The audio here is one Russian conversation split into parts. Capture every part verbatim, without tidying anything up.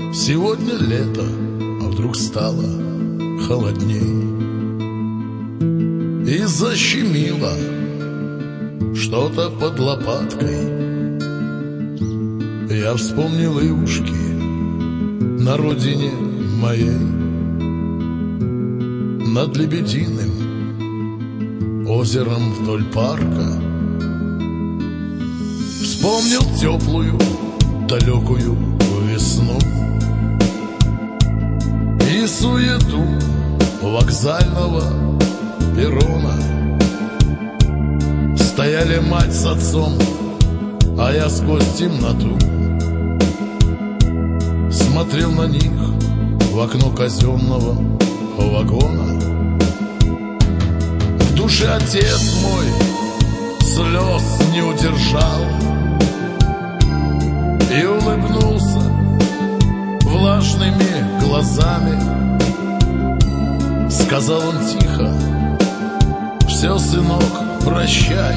Сегодня лето, а вдруг стало холодней, и защемило что-то под лопаткой. Я вспомнил Ивушки на родине моей, над Лебединым озером вдоль парка. Вспомнил теплую, далекую весну и суету вокзального перрона. Стояли мать с отцом, а я сквозь темноту смотрел на них в окно казенного вагона. В душе отец мой слез не удержал и улыбнулся влажными глазами. Сказал он тихо: все, сынок, прощай.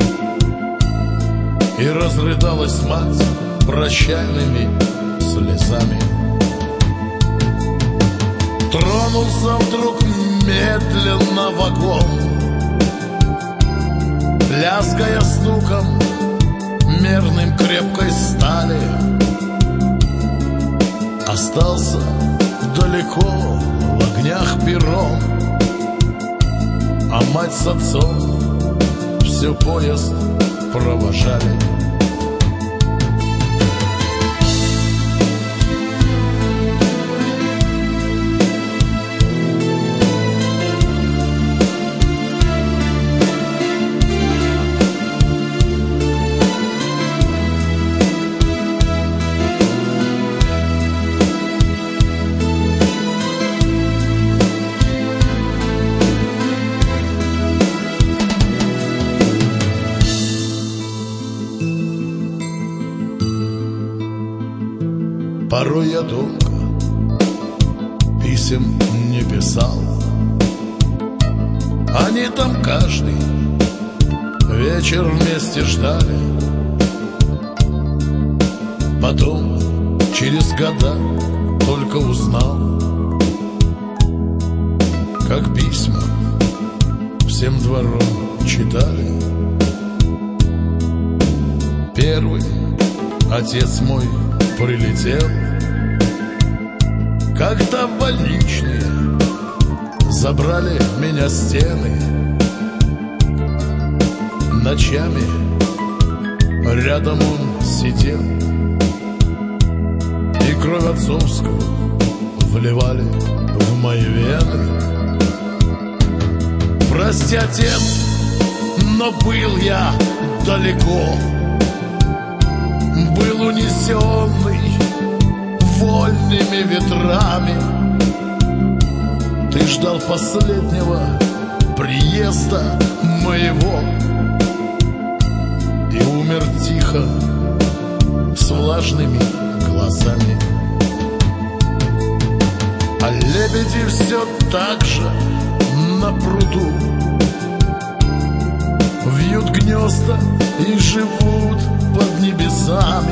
И разрыдалась мать прощальными слезами. Тронулся вдруг медленно вагон, лязгая стуком мерным крепкой стали. Остался далеко в огнях перрон, а мать с отцом все поезд провожали. Порой я долго писем не писал, они там каждый вечер вместе ждали. Потом, через года, только узнал, как письма всем двором читали. Первый отец мой прилетел, когда в больничные забрали меня стены. Ночами рядом он сидел, и кровь отцовскую вливали в мои вены. Прости, отец, но был я далеко, был унесенный вольными ветрами. Ты ждал последнего приезда моего и умер тихо с влажными глазами. А лебеди все так же на пруду вьют гнезда и живут под небесами.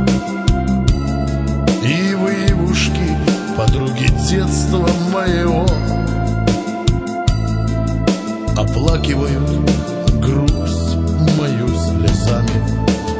Ивы, ивушки, подруги детства моего, оплакивают грусть мою слезами.